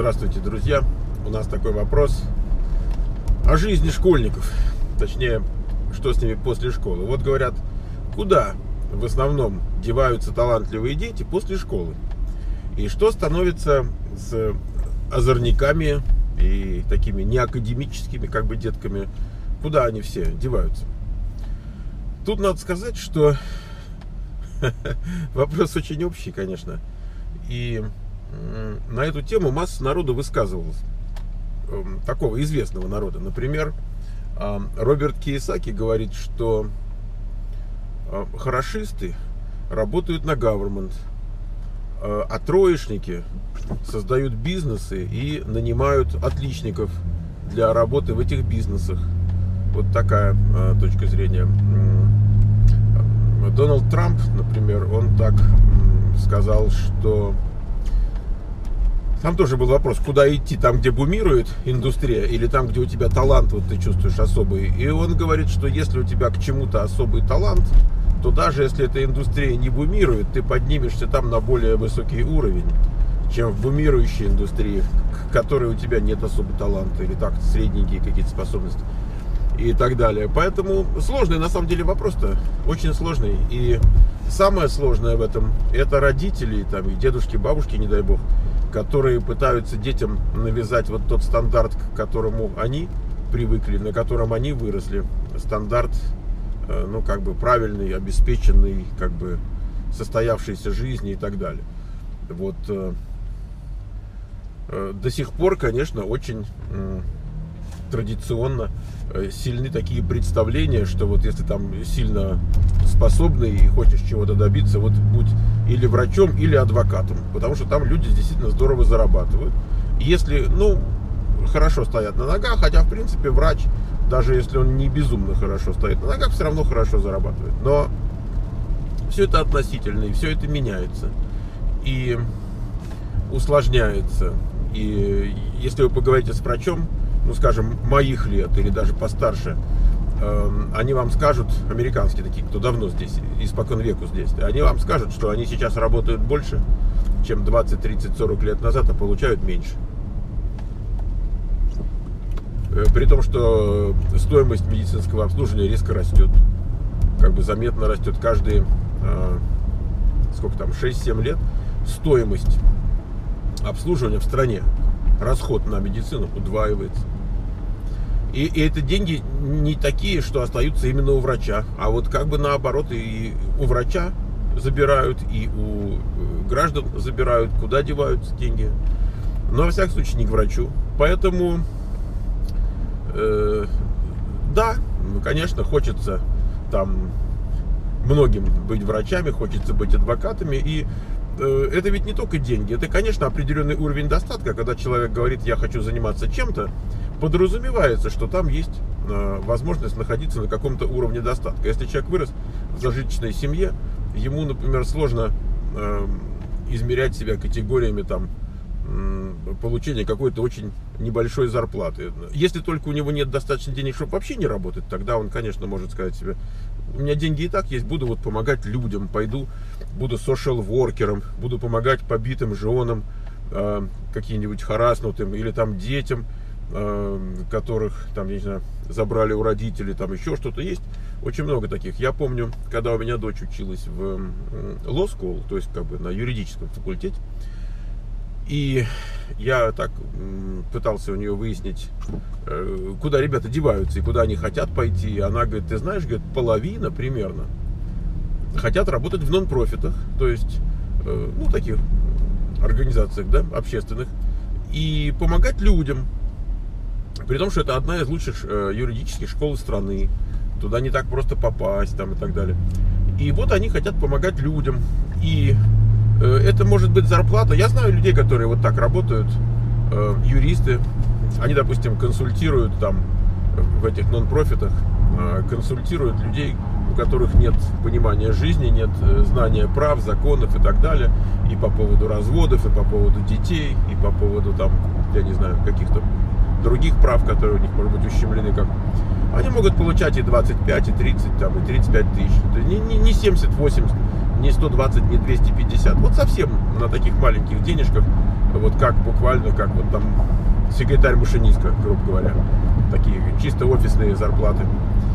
Здравствуйте, друзья! У нас такой вопрос о жизни школьников. Точнее, что с ними после школы. Вот говорят, куда в основном деваются талантливые дети после школы? И что становится с озорниками и такими неакадемическими детками? Куда они все деваются? Тут надо сказать, что вопрос очень общий, конечно. И на эту тему масса народу высказывалась. Такого известного народа. Например, Роберт Кийосаки говорит, что хорошисты работают на government, а троечники создают бизнесы и нанимают отличников для работы в этих бизнесах. Вот такая точка зрения. Дональд Трамп, например, он так сказал, что там тоже был вопрос, куда идти, там, где бумирует индустрия, или там, где у тебя талант, вот ты чувствуешь особый. И он говорит, что если у тебя к чему-то особый талант, то даже если эта индустрия не бумирует, ты поднимешься там на более высокий уровень, чем в бумирующей индустрии, к которой у тебя нет особого таланта, или так, средненькие какие-то способности и так далее. Поэтому сложный на самом деле вопрос-то, очень сложный. И самое сложное в этом, это родители, там, и дедушки, бабушки, не дай бог, которые пытаются детям навязать вот тот стандарт, к которому они привыкли, на котором они выросли. Стандарт, правильный, обеспеченный, состоявшейся жизни и так далее. Вот до сих пор, конечно, очень традиционно сильны такие представления, что вот если там сильно способный и хочешь чего-то добиться, вот будь или врачом, или адвокатом, потому что там люди действительно здорово зарабатывают. Если, хорошо стоят на ногах, хотя в принципе врач, даже если он не безумно хорошо стоит на ногах, все равно хорошо зарабатывает. Но все это относительно, и все это меняется и усложняется. И если вы поговорите с врачом, скажем, моих лет или даже постарше, они вам скажут, американские такие, кто давно здесь, испокон веку здесь, они вам скажут, что они сейчас работают больше, чем 20, 30, 40 лет назад, а получают меньше. При том, что стоимость медицинского обслуживания резко растет, заметно растет. Каждые, 6-7 лет стоимость обслуживания в стране, расход на медицину удваивается. И это деньги не такие, что остаются именно у врача, а вот наоборот, и у врача забирают, и у граждан забирают, куда деваются деньги. Но во всяком случае не к врачу. Поэтому да, конечно, хочется там многим быть врачами, хочется быть адвокатами, и это ведь не только деньги, это, конечно, определенный уровень достатка. Когда человек говорит, я хочу заниматься чем-то, подразумевается, что там есть возможность находиться на каком-то уровне достатка. Если человек вырос в зажиточной семье, ему, например, сложно измерять себя категориями получения какой-то очень небольшой зарплаты. Если только у него нет достаточно денег, чтобы вообще не работать, тогда он, конечно, может сказать себе, у меня деньги и так есть, буду помогать людям, буду social-воркером, буду помогать побитым женам, каким-нибудь хараснутым, или детям, которых, я не знаю, забрали у родителей, еще что-то есть. Очень много таких. Я помню, когда у меня дочь училась в law school, то есть на юридическом факультете, и я так пытался у нее выяснить, куда ребята деваются и куда они хотят пойти. И она говорит, ты знаешь, половина примерно хотят работать в нон-профитах, то есть, таких организациях, общественных, и помогать людям. При том, что это одна из лучших юридических школ страны. Туда не так просто попасть, и так далее. И вот они хотят помогать людям. И это может быть зарплата. Я знаю людей, которые вот так работают, юристы. Они, допустим, консультируют в этих нон-профитах, консультируют людей, у которых нет понимания жизни, нет знания прав, законов и так далее. И по поводу разводов, и по поводу детей, и по поводу я не знаю, каких-то других прав, которые у них, может быть, ущемлены. Они могут получать и 25, и 30, и 35 тысяч. Не 70, 80, не 120, не 250. Вот совсем на таких маленьких денежках, вот как буквально, как вот там секретарь-машинистка, грубо говоря. Такие чисто офисные зарплаты.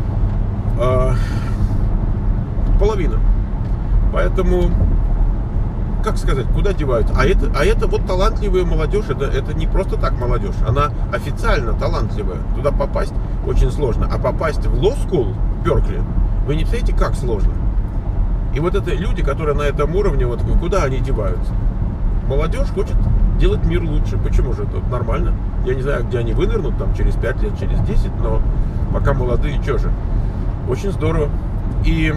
Половина. Поэтому, как сказать, куда девают? А это вот талантливая молодежь, это не просто так молодежь, она официально талантливая. Туда попасть очень сложно. А попасть в Law School в Беркли, вы не представляете, как сложно. И вот это люди, которые на этом уровне, вот куда они деваются? Молодежь хочет делать мир лучше. Почему же? Это нормально. Я не знаю, где они вынырнут, там через 5 лет, через 10, но пока молодые, что же. Очень здорово. И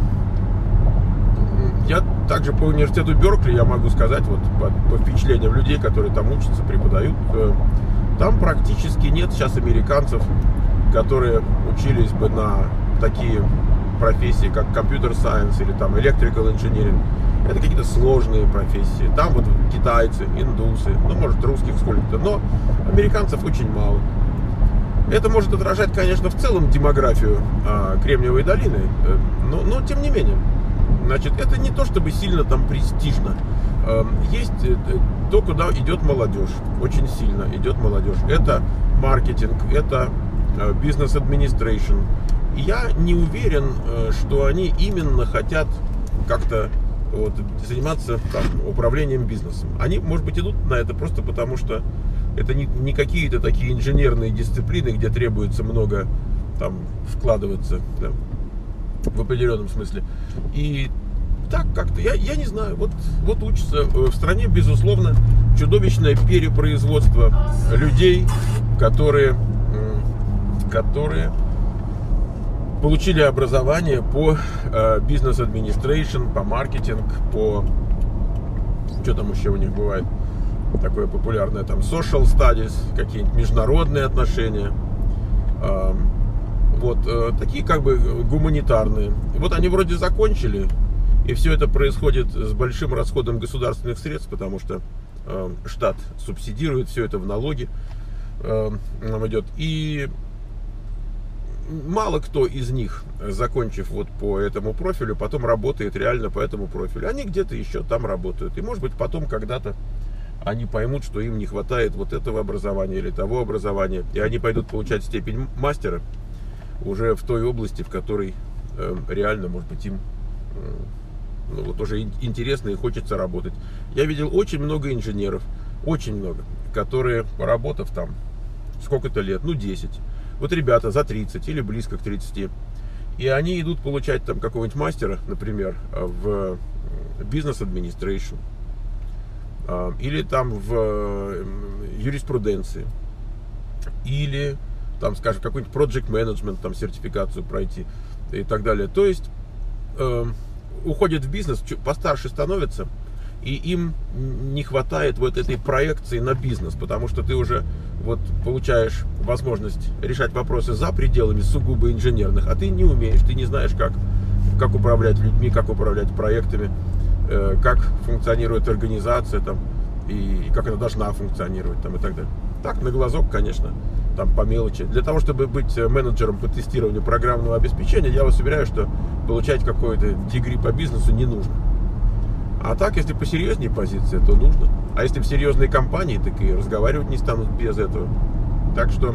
я также по университету Беркли, я могу сказать, вот по впечатлениям людей, которые там учатся, преподают, там практически нет сейчас американцев, которые учились бы на такие профессии, как компьютер сайенс или там electrical engineering. Это какие-то сложные профессии. Там вот китайцы, индусы, ну, может, русских сколько-то, но американцев очень мало. Это может отражать, конечно, в целом демографию Кремниевой долины, но тем не менее. Значит, это не то, чтобы сильно там престижно. Есть то, куда идет молодежь. Очень сильно идет молодежь. Это маркетинг, это бизнес-администрейшн. И я не уверен, что они именно хотят как-то вот заниматься там управлением бизнесом. Они, может быть, идут на это просто потому, что это не какие-то такие инженерные дисциплины, где требуется много там вкладываться, да, в определенном смысле. И так как-то, я не знаю, вот учатся. В стране, безусловно, чудовищное перепроизводство людей, которые получили образование по бизнес-администрейшн, по маркетинг, по... Что там еще у них бывает такое популярное? Там social studies, какие-нибудь международные отношения. Вот такие как бы гуманитарные. И вот они вроде закончили, и все это происходит с большим расходом государственных средств, потому что штат субсидирует все это в налоги, нам идет. И мало кто из них, закончив вот по этому профилю, потом работает реально по этому профилю. Они где-то еще там работают. И может быть потом когда-то они поймут, что им не хватает вот этого образования или того образования. И они пойдут получать степень мастера уже в той области, в которой реально, может быть, им ну, вот уже интересно и хочется работать. Я видел очень много инженеров, очень много, которые, поработав там сколько-то лет, ну 10, вот ребята за 30 или близко к 30, и они идут получать там какого-нибудь мастера, например, в бизнес-администрейшн, или там в юриспруденции, или там, скажем, какой-нибудь project management, там сертификацию пройти и так далее. То есть уходят в бизнес, постарше становятся, и им не хватает вот этой проекции на бизнес, потому что ты уже вот получаешь возможность решать вопросы за пределами сугубо инженерных, а ты не умеешь, ты не знаешь, как управлять людьми, как управлять проектами, как функционирует организация там, и как она должна функционировать там, и так далее. Так, на глазок, конечно, там по мелочи. Для того, чтобы быть менеджером по тестированию программного обеспечения, я вас уверяю, что получать какой-то дегри по бизнесу не нужно. А так, если посерьезнее позиция, то нужно. А если в серьезной компании, так и разговаривать не станут без этого. Так что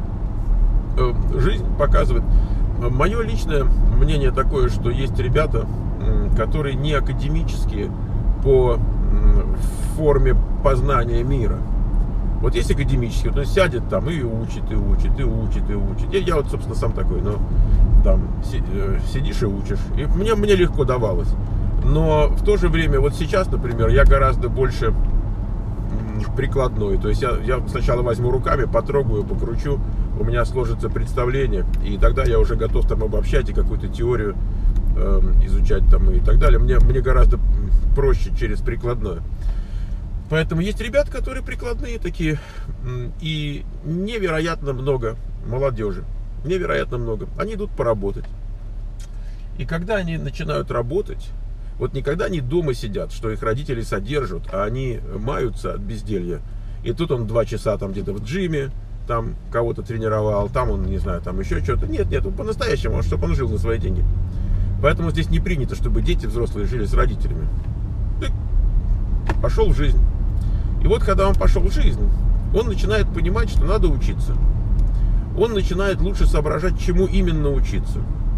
жизнь показывает. Мое личное мнение такое, что есть ребята, которые не академические по форме познания мира. Вот есть академический, вот он сядет там и учит, и учит, и учит, и учит. Я вот, собственно, сам такой, но там сидишь и учишь. И мне легко давалось. Но в то же время, вот сейчас, например, я гораздо больше прикладной. То есть я сначала возьму руками, потрогаю, покручу, у меня сложится представление, и тогда я уже готов там обобщать и какую-то теорию изучать там и так далее. Мне гораздо проще через прикладное. Поэтому есть ребят, которые прикладные такие, и невероятно много молодежи. Невероятно много. Они идут поработать. И когда они начинают работать, вот никогда они дома сидят, что их родители содержат, а они маются от безделья. И тут он 2 часа там где-то в джиме, там кого-то тренировал, там он, не знаю, там еще что-то. Нет, он по-настоящему, чтобы он жил на свои деньги. Поэтому здесь не принято, чтобы дети взрослые жили с родителями. Ты пошел в жизнь. И вот когда он пошел в жизнь, он начинает понимать, что надо учиться. Он начинает лучше соображать, чему именно учиться.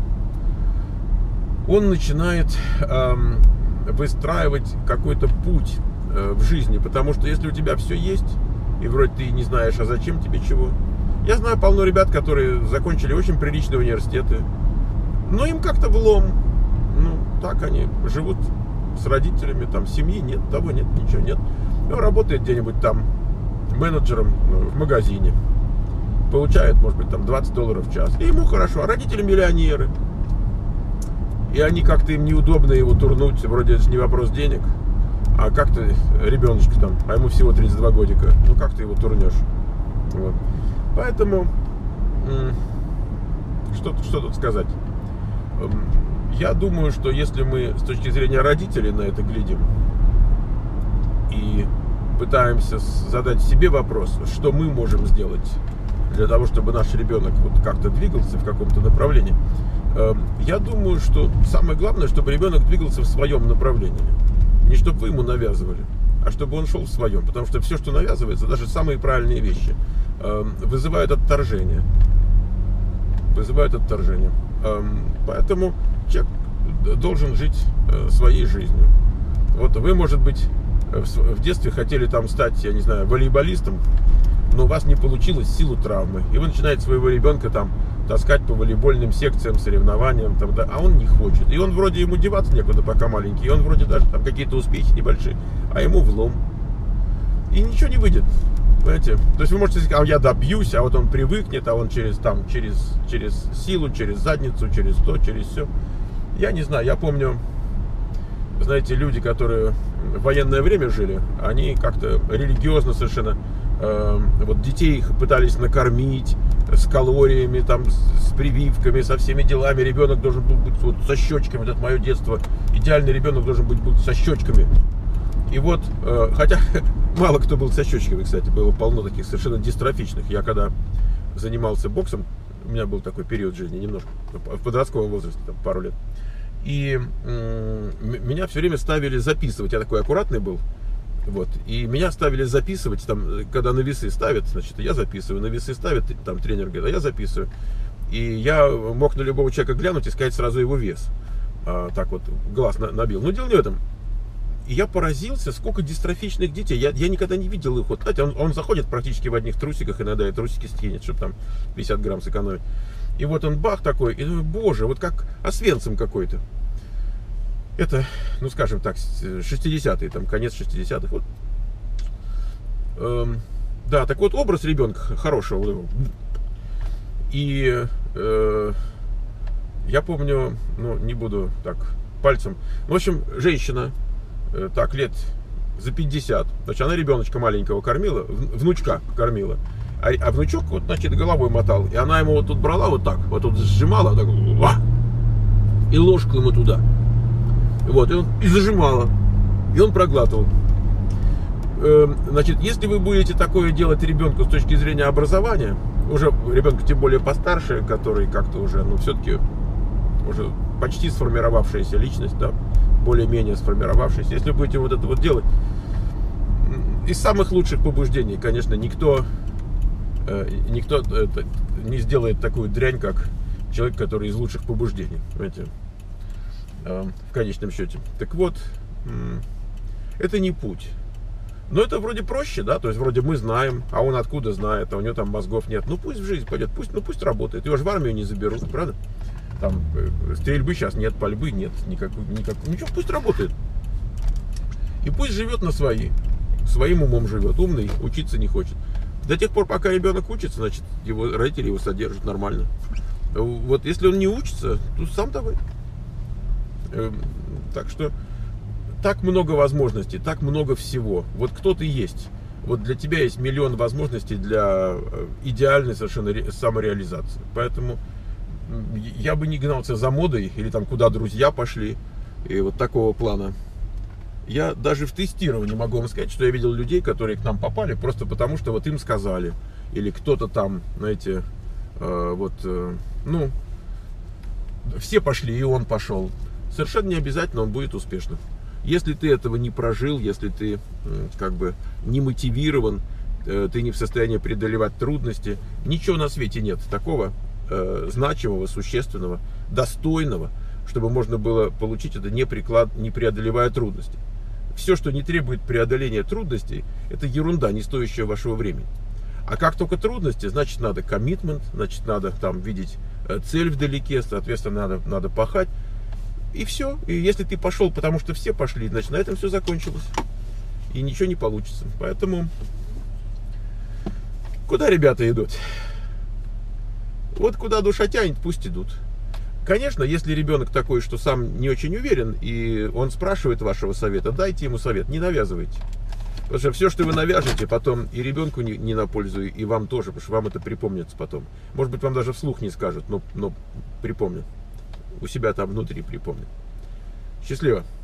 Он начинает выстраивать какой-то путь в жизни, потому что если у тебя все есть, и вроде ты не знаешь, а зачем тебе чего. Я знаю полно ребят, которые закончили очень приличные университеты, но им как-то влом. Ну, так они живут с родителями, там семьи нет, того нет, ничего нет. Он работает где-нибудь там менеджером в магазине, получает, может быть, там $20 в час, и ему хорошо, а родители миллионеры. И они как-то им неудобно его турнуть, вроде это не вопрос денег, а как ты ребеночка там, а ему всего 32 годика, ну как ты его турнешь? Вот. Поэтому, что тут сказать? Я думаю, что если мы с точки зрения родителей на это глядим и пытаемся задать себе вопрос, что мы можем сделать для того, чтобы наш ребенок вот как-то двигался в каком-то направлении, я думаю, что самое главное, чтобы ребенок двигался в своем направлении. Не чтобы вы ему навязывали, а чтобы он шел в своем. Потому что все, что навязывается, даже самые правильные вещи, вызывают отторжение. Поэтому человек должен жить своей жизнью. Вот вы, может быть, в детстве хотели там стать, я не знаю, волейболистом, но у вас не получилось в силу травмы. И вы начинаете своего ребенка там таскать по волейбольным секциям, соревнованиям, там, да, а он не хочет. И он вроде, ему деваться некуда, пока маленький, и он вроде даже там какие-то успехи небольшие, а ему влом. И ничего не выйдет, понимаете? То есть вы можете сказать, а я добьюсь, а вот он привыкнет, а он через силу, через задницу, через то, через все. Я не знаю, я помню, знаете, люди, которые в военное время жили, они как-то религиозно совершенно, вот детей их пытались накормить с калориями, там, с прививками, со всеми делами. Ребенок должен был быть вот со щечками. Это мое детство. Идеальный ребенок должен быть со щечками. И вот, хотя мало кто был со щечками, кстати, было полно таких совершенно дистрофичных. Я когда занимался боксом, у меня был такой период жизни немножко, в подростковом возрасте, там, пару лет. И меня все время ставили записывать. Я такой аккуратный был. Вот. И меня ставили записывать, там, когда на весы ставят, значит, я записываю, на весы ставят, там тренер говорит, а я записываю. И я мог на любого человека глянуть и сказать сразу его вес. Так вот, глаз набил. Но дело не в этом. И я поразился, сколько дистрофичных детей. Я никогда не видел их. Вот, знаете, он заходит практически в одних трусиках, иногда и трусики скинет, чтобы там 50 грамм сэкономить. И вот он бах такой, и думаю, боже, вот как Освенцим какой-то. Это, ну скажем так, 60-е, там, конец 60-х. Вот. Да, так вот, образ ребенка хорошего. И я помню, ну, не буду так пальцем. В общем, женщина, так, лет за 50, значит, она ребеночка маленького кормила, внучка кормила. А внучок, вот, значит, головой мотал. И она ему вот тут брала вот так, вот тут сжимала, так, и ложку ему туда. Вот, и зажимала, и он проглатывал. Значит, если вы будете такое делать ребенку с точки зрения образования, уже ребенка тем более постарше, который как-то уже, ну, все-таки уже почти сформировавшаяся личность, да, более-менее сформировавшаяся, если вы будете вот это вот делать, из самых лучших побуждений, конечно, никто не сделает такую дрянь, как человек, который из лучших побуждений, понимаете? В конечном счете. Так вот, это не путь. Но это вроде проще, да, то есть вроде мы знаем, а он откуда знает, а у него там мозгов нет. Ну пусть в жизнь пойдет, пусть работает. Его же в армию не заберут, правда? Там стрельбы сейчас нет, пальбы нет, никакой, ничего, пусть работает. И пусть живет на своим умом живет. Умный, учиться не хочет. До тех пор, пока ребенок учится, значит, его родители его содержат нормально. Вот если он не учится, то сам давай. Так что так много возможностей, так много всего. Вот кто ты есть. Вот для тебя есть миллион возможностей для идеальной совершенно самореализации. Поэтому я бы не гнался за модой или там куда друзья пошли. И вот такого плана. Я даже в тестировании могу вам сказать, что я видел людей, которые к нам попали просто потому, что вот им сказали. Или кто-то там, знаете, ну, все пошли, и он пошел. Совершенно не обязательно он будет успешным. Если ты этого не прожил, если ты как бы не мотивирован, ты не в состоянии преодолевать трудности, ничего на свете нет такого значимого, существенного, достойного, чтобы можно было получить это, не преодолевая трудности. Все, что не требует преодоления трудностей, это ерунда, не стоящая вашего времени. А как только трудности, значит надо коммитмент, значит надо там видеть цель вдалеке, соответственно надо пахать. И все. И если ты пошел, потому что все пошли, значит на этом все закончилось. И ничего не получится. Поэтому куда ребята идут? Вот куда душа тянет, пусть идут. Конечно, если ребенок такой, что сам не очень уверен, и он спрашивает вашего совета, дайте ему совет, не навязывайте. Потому что все, что вы навяжете, потом и ребенку не на пользу, и вам тоже, потому что вам это припомнится потом. Может быть, вам даже вслух не скажут, но припомнят. У себя там внутри припомнят. Счастливо.